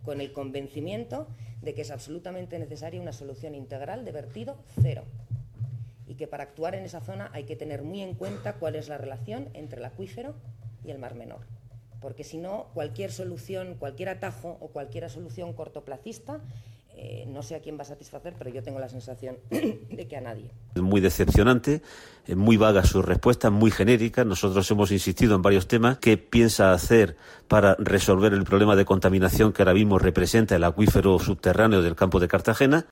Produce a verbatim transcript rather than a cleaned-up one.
con el convencimiento de que es absolutamente necesaria una solución integral de vertido cero y que para actuar en esa zona hay que tener muy en cuenta cuál es la relación entre el acuífero y el Mar Menor, porque si no, cualquier solución, cualquier atajo o cualquier solución cortoplacista, eh, no sé a quién va a satisfacer, pero yo tengo la sensación de que a nadie. Es muy decepcionante, es muy vaga su respuesta, muy genérica. Nosotros hemos insistido en varios temas. ¿Qué piensa hacer para resolver el problema de contaminación que ahora mismo representa el acuífero subterráneo del campo de Cartagena?